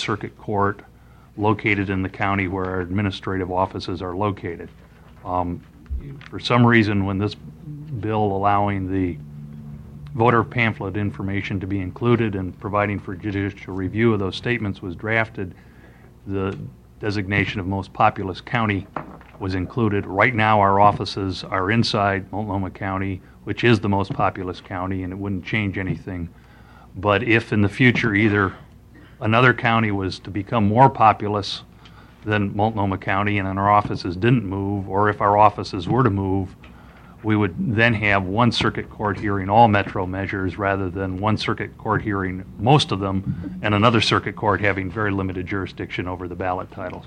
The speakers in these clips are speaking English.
circuit court located in the county where our administrative offices are located. For some reason, when this bill allowing the voter pamphlet information to be included and providing for judicial review of those statements was drafted, the designation of most populous county was included. Right now, our offices are inside Multnomah County, which is the most populous county, and it wouldn't change anything. But if in the future either another county was to become more populous than Multnomah County and our offices didn't move, or if our offices were to move, we would then have one circuit court hearing all metro measures rather than one circuit court hearing most of them and another circuit court having very limited jurisdiction over the ballot titles.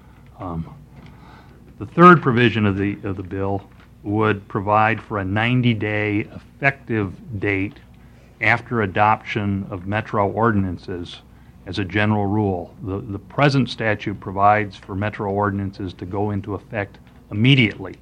The third provision of the bill would provide for a 90-day effective date after adoption of metro ordinances as a general rule. The present statute provides for metro ordinances to go into effect immediately.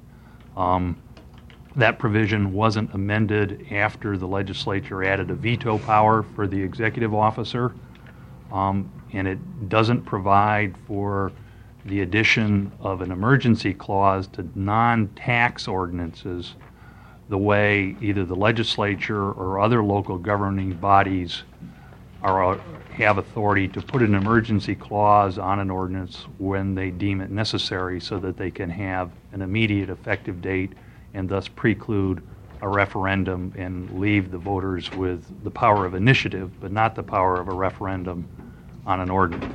That provision wasn't amended after the legislature added a veto power for the executive officer, and it doesn't provide for the addition of an emergency clause to non-tax ordinances the way either the legislature or other local governing bodies have authority to put an emergency clause on an ordinance when they deem it necessary so that they can have an immediate effective date and thus preclude a referendum and leave the voters with the power of initiative, but not the power of a referendum on an ordinance.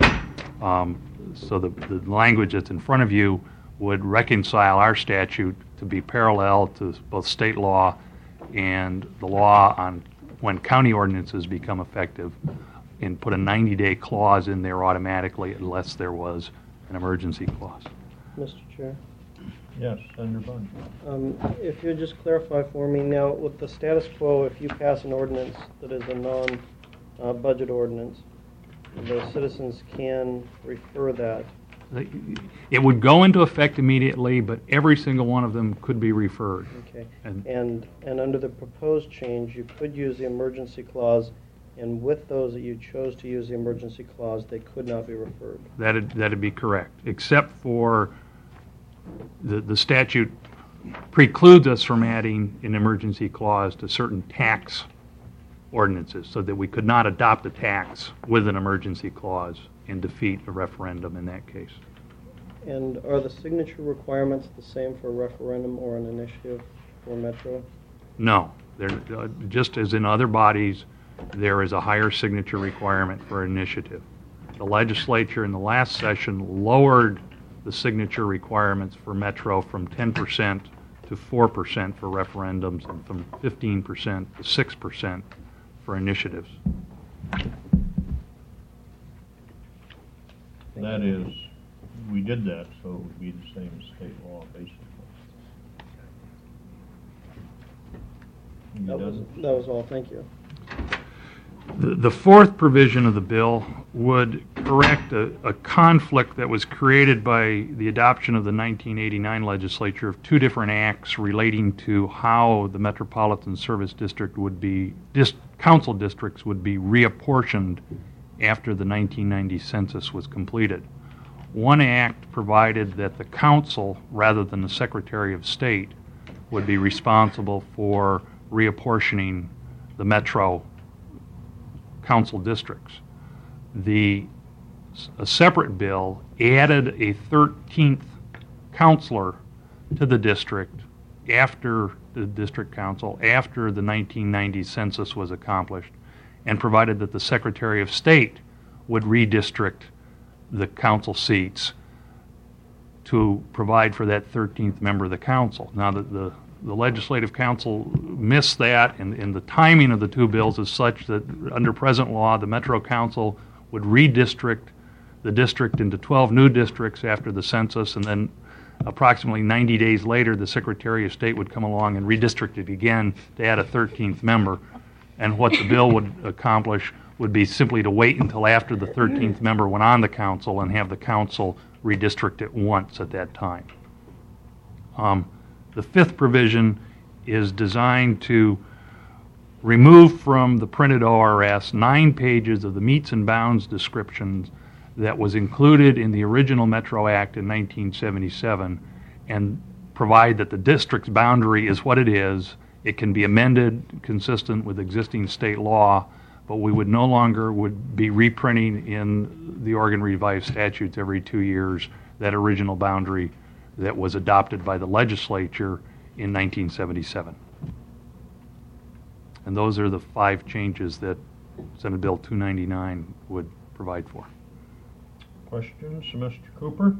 So the language that's in front of you would reconcile our statute to be parallel to both state law and the law on when county ordinances become effective, and put a 90-day clause in there automatically unless there was an emergency clause. Mr. Chair? Yes, Senator Bunn. If you just clarify for me now, with the status quo, if you pass an ordinance that is a non-budget ordinance, the citizens can refer that. It would go into effect immediately, but every single one of them could be referred. Okay. And under the proposed change, you could use the emergency clause, and with those that you chose to use the emergency clause, they could not be referred. That'd be correct, except for the statute precludes us from adding an emergency clause to certain tax ordinances so that we could not adopt a tax with an emergency clause and defeat a referendum in that case. And are the signature requirements the same for a referendum or an initiative for Metro? No. Just as in other bodies, there is a higher signature requirement for an initiative. The legislature in the last session lowered the signature requirements for Metro from 10% to 4% for referendums and from 15% to 6% for initiatives. That is, we did that, so it would be the same as state law, basically. That was all. Thank you. The fourth provision of the bill would correct a conflict that was created by the adoption of the 1989 legislature of two different acts relating to how the Metropolitan Service District would be, council districts would be reapportioned after the 1990 census was completed. One act provided that the council, rather than the Secretary of State, would be responsible for reapportioning the Metro council districts. A separate bill added a 13th counselor to the district after the district council, after the 1990 census was accomplished, and provided that the Secretary of State would redistrict the council seats to provide for that 13th member of the council. Now, the Legislative Council missed that, and the timing of the two bills is such that under present law, the Metro Council would redistrict the district into 12 new districts after the census, and then approximately 90 days later, the Secretary of State would come along and redistrict it again to add a 13th member. And what the bill would accomplish would be simply to wait until after the 13th member went on the council and have the council redistrict it once at that time. The fifth provision is designed to remove from the printed ORS 9 pages of the meets and bounds descriptions that was included in the original Metro Act in 1977 and provide that the district's boundary is what it is. It can be amended consistent with existing state law, but we would no longer would be reprinting in the Oregon Revised Statutes every 2 years that original boundary that was adopted by the legislature in 1977. And those are the 5 changes that Senate Bill 299 would provide for. Questions, Mr. Cooper?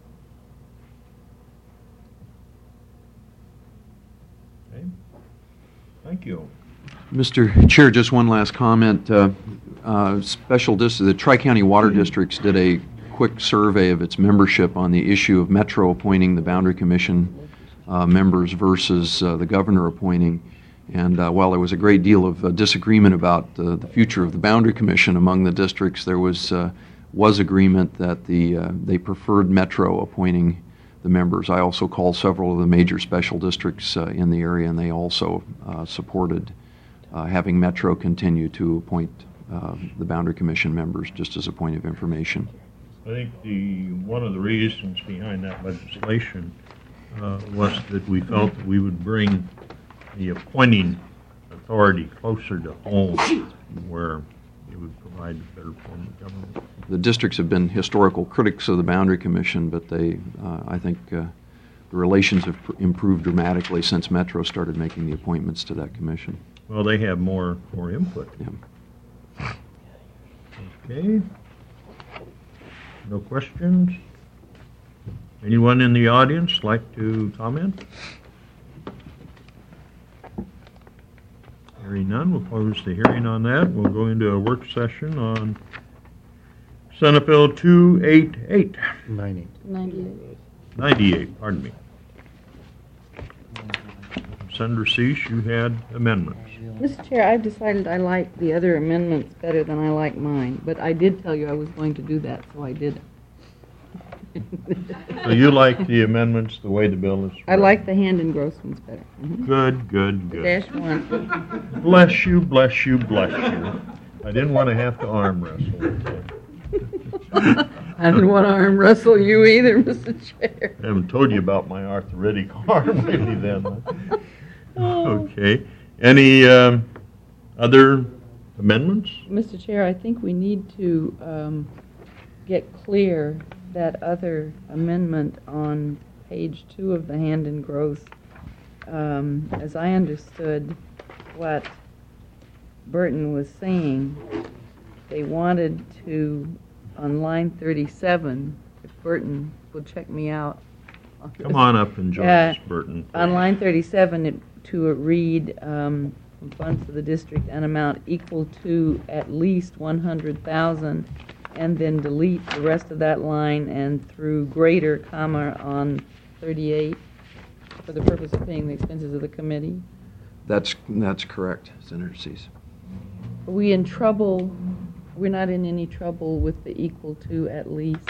Okay. Thank you. Mr. Chair, just one last comment. The Tri-County Water Districts did a quick survey of its membership on the issue of Metro appointing the Boundary Commission members versus the governor appointing. And while there was a great deal of disagreement about the future of the Boundary Commission among the districts, there was agreement that they preferred Metro appointing the members. I also called several of the major special districts in the area, and they also supported having Metro continue to appoint the Boundary Commission members, just as a point of information. I think one of the reasons behind that legislation was that we felt that we would bring the appointing authority closer to home, where it would provide a better form of government. The districts have been historical critics of the Boundary Commission, but I think the relations have improved dramatically since Metro started making the appointments to that commission. Well, they have more input. Yeah. Okay. No questions? Anyone in the audience like to comment? Hearing none, we'll close the hearing on that. We'll go into a work session on Senate Bill 288. 98, pardon me. Senator Cease, you had amendments. Mr. Chair, I've decided I like the other amendments better than I like mine, but I did tell you I was going to do that, so I did it. So you like the amendments the way the bill is? I like the hand engrossed ones better. Good. Dash one. Bless you, bless you, bless you. I didn't want to have to arm wrestle. I didn't want to arm wrestle you either, Mr. Chair. I haven't told you about my arthritic arm really then. Okay. Any other amendments? Mr. Chair, I think we need to get clear that other amendment on page 2 of the hand engrossed. As I understood what Burton was saying, they wanted to, on line 37, if Burton will check me out. Come on up and join us, Burton. On line 37, to read from funds to the district an amount equal to at least 100,000, and then delete the rest of that line and through greater comma on 38 for the purpose of paying the expenses of the committee. That's correct, Senator Cease. Are we in trouble? We're not in any trouble with the equal to at least?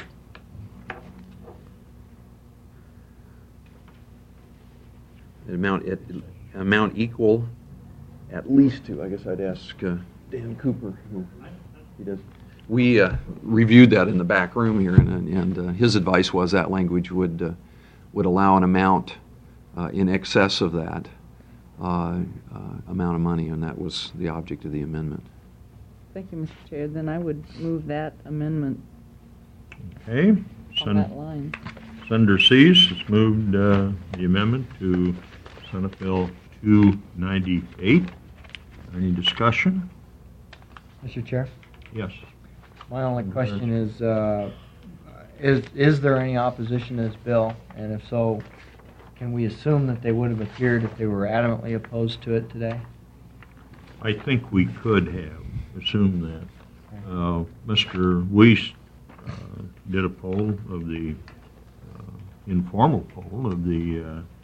Amount equal at least to, I guess I'd ask Dan Cooper, who he does. We reviewed that in the back room here, and his advice was that language would allow an amount in excess of that amount of money, and that was the object of the amendment. Thank you, Mr. Chair. Then I would move that amendment Okay. on that line. Senator Cease has moved the amendment to Senate Bill 298. Any discussion? Mr. Chair, Yes. my only question is there any opposition to this bill? And if so, can we assume that they would have appeared if they were adamantly opposed to it today? I think we could have assumed that. Mr. Weiss did a poll of the informal poll of the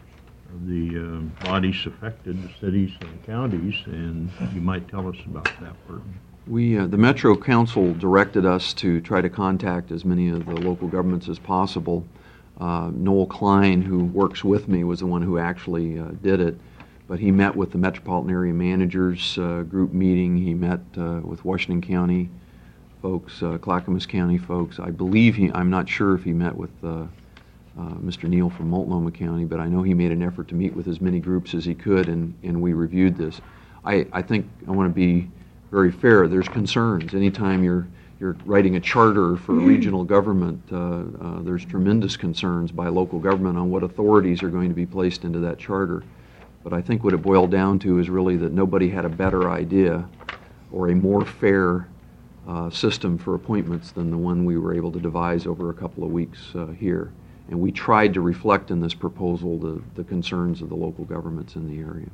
bodies affected, the cities and counties, and you might tell us about that, Burton. The Metro Council directed us to try to contact as many of the local governments as possible. Noel Klein, who works with me, was the one who actually did it, but he met with the Metropolitan Area Managers Group meeting. He met with Washington County folks, Clackamas County folks. I believe I'm not sure if he met with Mr. Neal from Multnomah County, but I know he made an effort to meet with as many groups as he could, and we reviewed this. I think I want to be very fair. There's concerns. Anytime you're writing a charter for a regional government, there's tremendous concerns by local government on what authorities are going to be placed into that charter. But I think what it boiled down to is really that nobody had a better idea or a more fair system for appointments than the one we were able to devise over a couple of weeks here. And we tried to reflect in this proposal the concerns of the local governments in the area.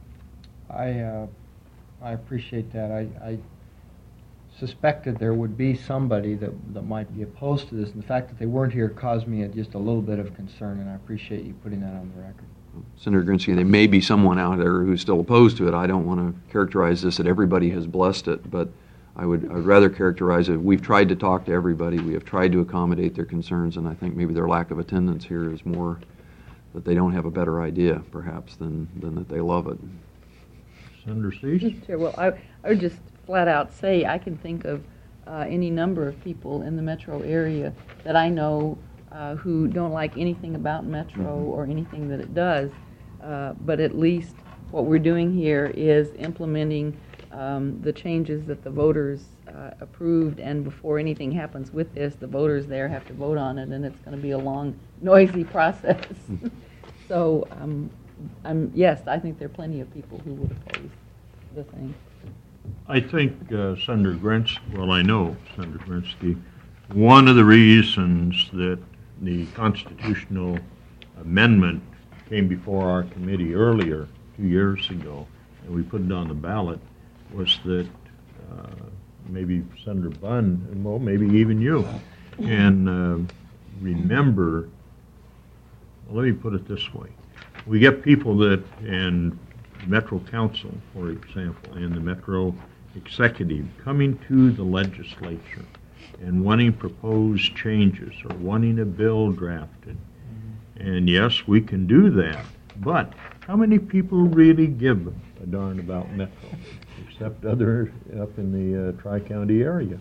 I appreciate that. I suspected there would be somebody that might be opposed to this, and the fact that they weren't here caused me just a little bit of concern, and I appreciate you putting that on the record. Senator Grinsky, there may be someone out there who's still opposed to it. I don't want to characterize this that everybody has blessed it, but I'd rather characterize it. We've tried to talk to everybody. We have tried to accommodate their concerns, and I think maybe their lack of attendance here is more that they don't have a better idea, perhaps, than that they love it. Senator Cease? Chair, well, I would just flat out say I can think of any number of people in the metro area that I know who don't like anything about Metro or anything that it does, but at least what we're doing here is implementing the changes that the voters approved, and before anything happens with this, the voters there have to vote on it, and it's going to be a long, noisy process. So, yes, I think there are plenty of people who would oppose the thing. I think Senator I know Senator Grinsky, one of the reasons that the constitutional amendment came before our committee earlier, 2 years ago, and we put it on the ballot, was that maybe Senator Bunn, and well, maybe even you, and remember, well, let me put it this way. We get people that, and Metro Council, for example, and the Metro Executive coming to the legislature and wanting proposed changes or wanting a bill drafted. And yes, we can do that, but how many people really give a darn about Metro, except other up in the Tri-County area?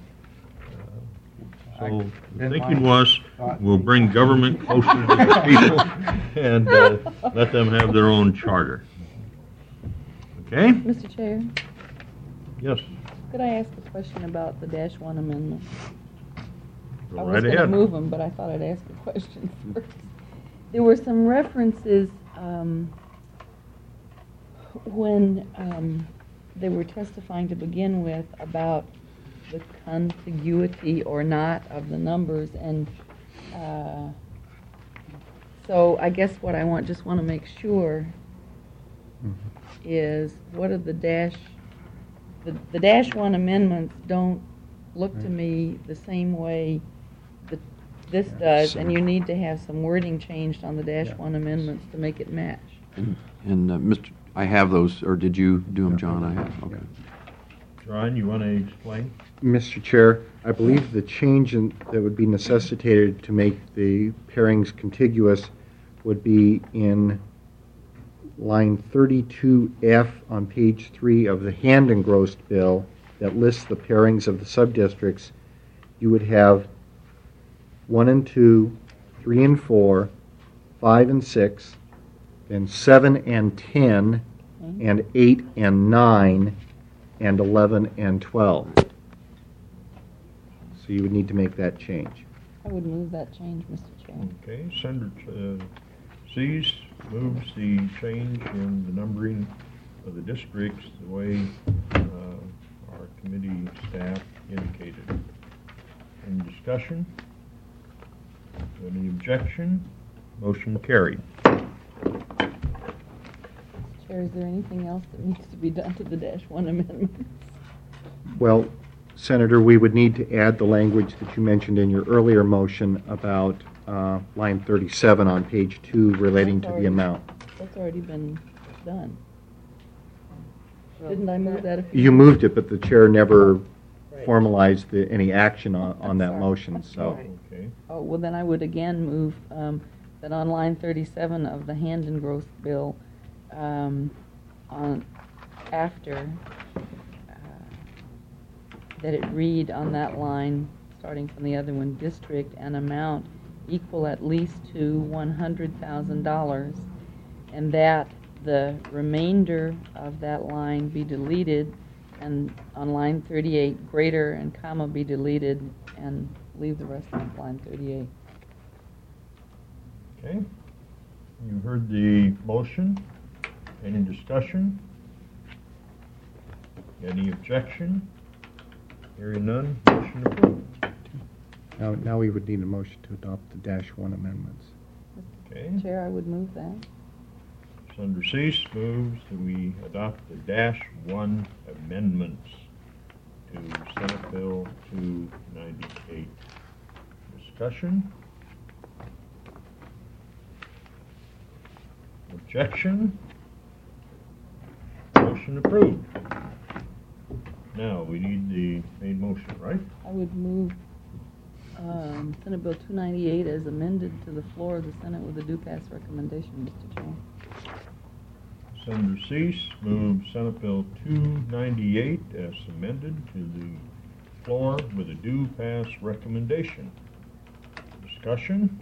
So the thinking was, we'll bring government closer to the people and let them have their own charter. Okay? Mr. Chair, Yes. could I ask a question about the -1 amendment? Go I right was going to ahead. move them, but I thought I'd ask a question first. There were some references when they were testifying to begin with about the contiguity or not of the numbers, and so I guess what I just want to make sure is what are the -1 amendments don't look to me the same way that this does, and you need to have some wording changed on the -1 amendments to make it match. And Mr., I have those, or did you do them, John? I have, okay. Ron, you want to explain? Mr. Chair, I believe the change that would be necessitated to make the pairings contiguous would be in line 32F on page 3 of the hand-engrossed bill that lists the pairings of the subdistricts. You would have 1 and 2, 3 and 4, 5 and 6, then 7 and 10, and 8 and 9, and 11 and 12. So you would need to make that change. I would move that change, Mr. Chair. Okay, Senator Cease moves the change in the numbering of the districts the way our committee staff indicated. Any discussion? Any objection? Motion carried. Chair, is there anything else that needs to be done to the -1 amendments? Well, Senator, we would need to add the language that you mentioned in your earlier motion about line 37 on page 2 relating to the amount. That's already been done. Didn't I move that a few? You moved it, but the chair never Right. formalized any action on I'm that sorry. motion, That's so. right. Okay. Oh, well, then I would again move that on line 37 of the hand-engrossed bill, on after that it read on that line, starting from the other one, district and amount equal at least to $100,000, and that the remainder of that line be deleted, and on line 38, greater and comma be deleted, and leave the rest on line 38. Okay. You heard the motion. Any discussion? Any objection? Hearing none, motion approved. Now we would need a motion to adopt the -1 amendments. Okay. Chair, I would move that. Senator Cease moves that we adopt the -1 amendments to Senate Bill 298. Discussion? Objection? Motion approved. Now, we need the main motion, right? I would move Senate Bill 298 as amended to the floor of the Senate with a due pass recommendation, Mr. Chair. Senator Cease moves Senate Bill 298 as amended to the floor with a due pass recommendation. Discussion?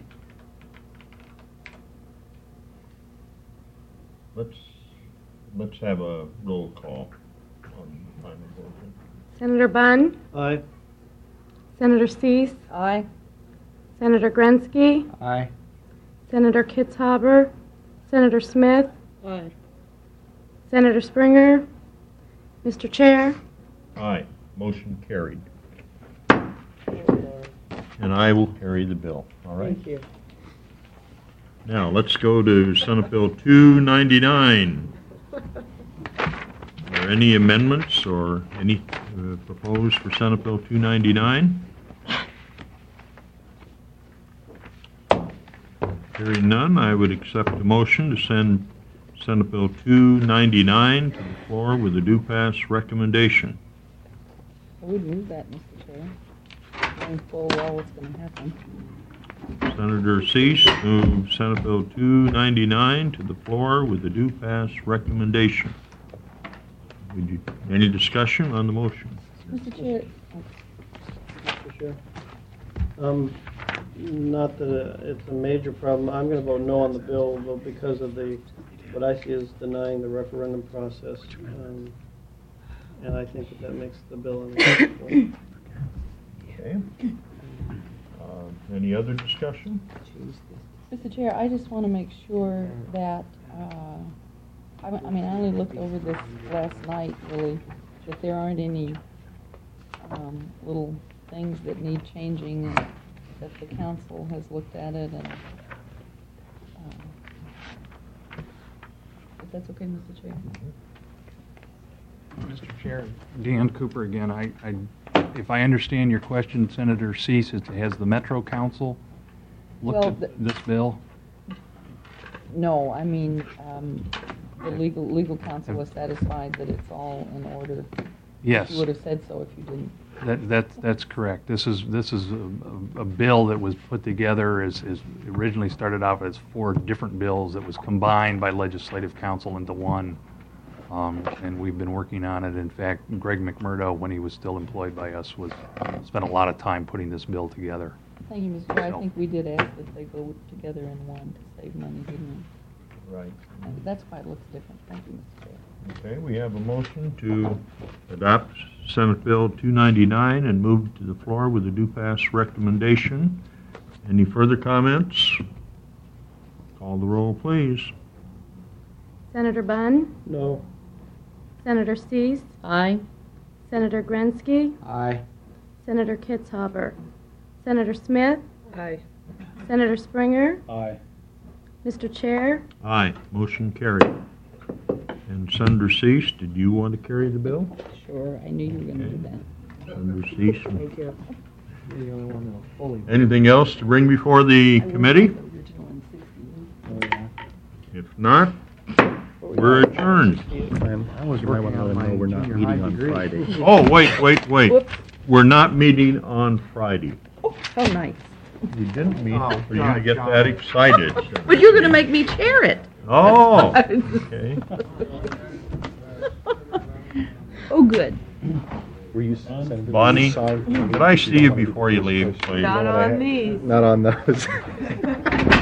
Let's have a roll call on the final motion. Senator Bunn, Aye. Senator Cease, Aye. Senator Grensky, Aye. Senator Kitzhaber, Senator Smith, Aye. Senator Springer, Mr. Chair. Aye, motion carried. And I will carry the bill, all right? Thank you. Now, let's go to Senate Bill 299. Are there any amendments or any proposed for Senate Bill 299? Hearing none, I would accept a motion to send Senate Bill 299 to the floor with a due pass recommendation. I would move that, Mr. Chair, knowing full well what's going to happen. Senator Cease moves Senate Bill 299 to the floor with a due pass recommendation. Any discussion on the motion? Mr. Chair, Mr. Chair. Not that it's a major problem. I'm going to vote no on the bill, though, because of what I see is denying the referendum process. And I think that makes the bill unacceptable. Okay. Any other discussion? Mr. Chair, I just want to make sure that, I only looked over this last night, really, that there aren't any little things that need changing, and that the council has looked at it, and if that's okay, Mr. Chair. Mr. Chair. Dan Cooper again. If I understand your question, Senator Cease, has the Metro Council looked Well, at this bill? No, I mean, the legal counsel was satisfied that it's all in order. Yes. You would have said so if you didn't. That's correct. This is a bill that was put together as originally started off as 4 different bills that was combined by Legislative Council into one. And we've been working on it. In fact, Greg McMurdo, when he was still employed by us, spent a lot of time putting this bill together. Thank you, Mr. Chair. I think we did ask that they go together in one to save money, didn't Right. we? And that's why it looks different. Thank you, Mr. Chair. Okay, we have a motion to adopt Senate Bill 299 and move it to the floor with a due pass recommendation. Any further comments? Call the roll, please. Senator Bunn, No. Senator Cease, Aye. Senator Grensky, Aye. Senator Kitzhaber, Senator Smith, Aye. Senator Springer, Aye. Mr. Chair. Aye, motion carried. And Senator Cease, did you want to carry the bill? Sure, I knew you were going to do that. Senator Cease. Thank you. You're the only one that'll fully. Anything else to bring before the committee? The original in 68. Oh, yeah. If not, we're adjourned. And you might want to let them know we're not meeting on Friday. Oh, wait. Whoops. We're not meeting on Friday. Oh, how nice. We didn't meet for you to get that excited. But you're going to make me chair it. Oh, okay. Oh, good. Were you, Senator, were you Bonnie, signed? could I see you before you leave, please? Not on these. Not on those.